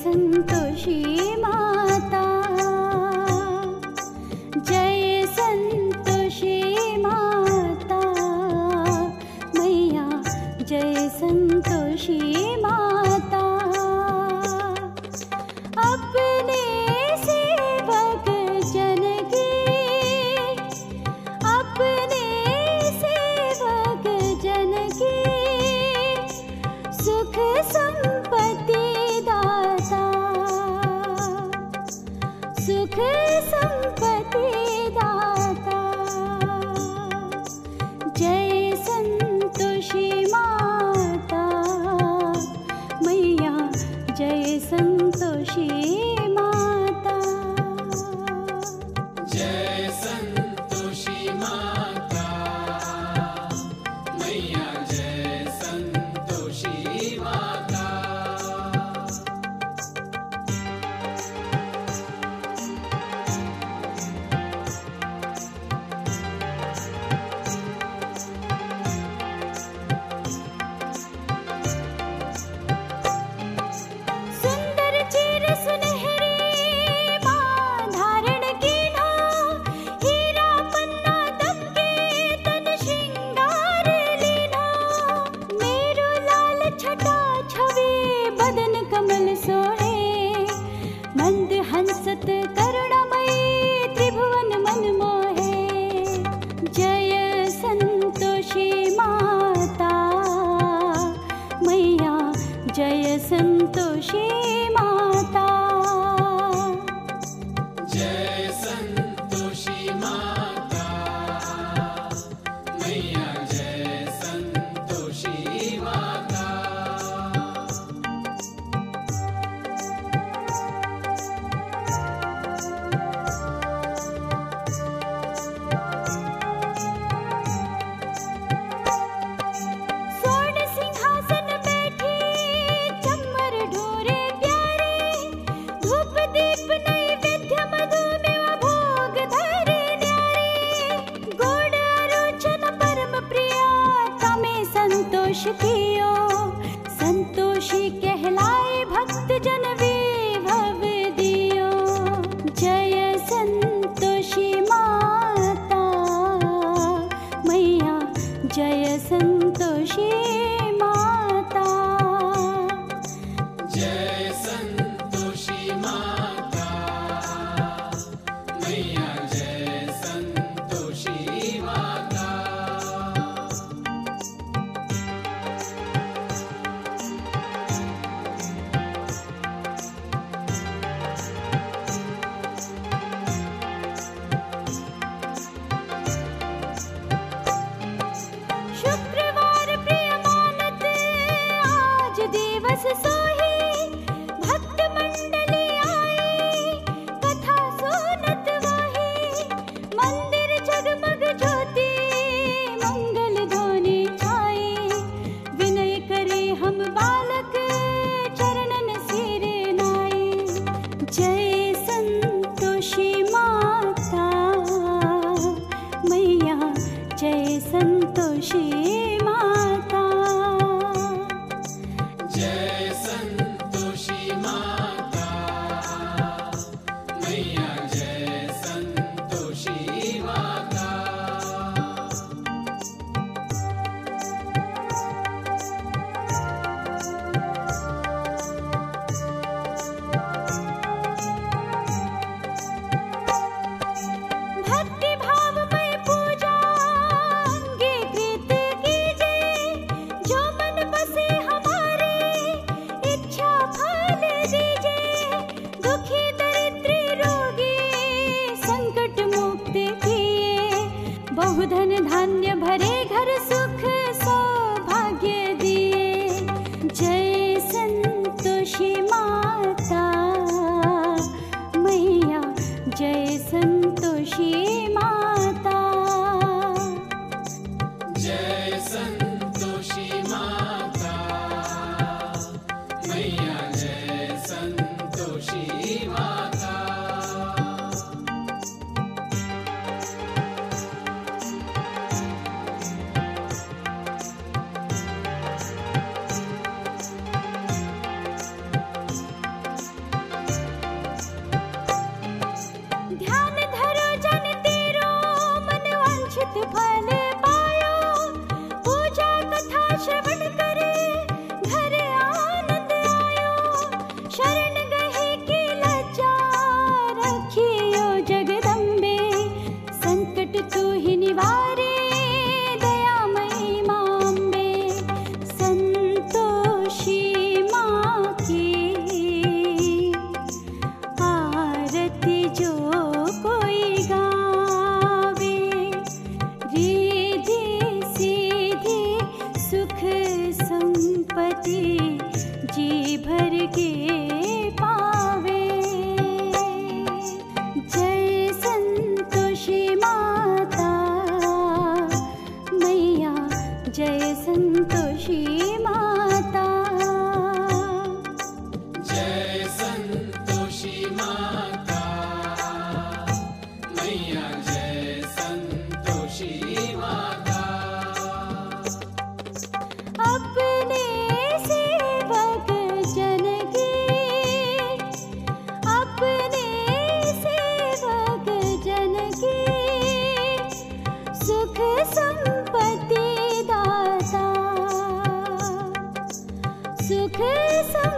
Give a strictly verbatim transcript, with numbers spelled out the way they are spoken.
संतोषी माता, जय संतोषी माता मैया, जय संतोषी माता। अपने सेवक जन की, अपने सेवक जन की सुख संपत्ति दाता, सुख संपत्ति दाता। जय संतोषी माता मैया, जय संतोषी माता। जय संतोषी माता मैया, जय संतोषी माता। सुंदर चीर सुनहरी माँ धारण कीन्हा, हीरा पन्ना दमके तन श्रृंगार लीन्हा। मेरु लाल छटा छवि बदन कमल सोहे, मंद हंसत करुणामयी त्रिभुवन मन मोहे। जय संतोषी माता मैया, जय संतोषी माता। जय संतोषी माता मैया, जय संतोषी माता। स्वर्ण सिंहासन बैठी चम्मर ढोरे प्यारे, धूप दीप नैवेद्य मधु मेवा भोग धरे न्यारे। गुण आरोचन परम प्रिया तमे संतोष कियो, संतोषी कहलाए भक्त जन विभव दियो। जय संतोषी माता मैया, जय संतोषी माता। जय संतोषी माता मैया, जय संतोषी माता। संपत्ति जी भर के पावे। जय संतोषी माता मैया, जय संतोषी माता। जय संतोषी माता मैया, जय संतोषी माता। अपने सेवक जन की, अपने सेवक जन की सुख संपत्ति दाता, सुख संपत्ति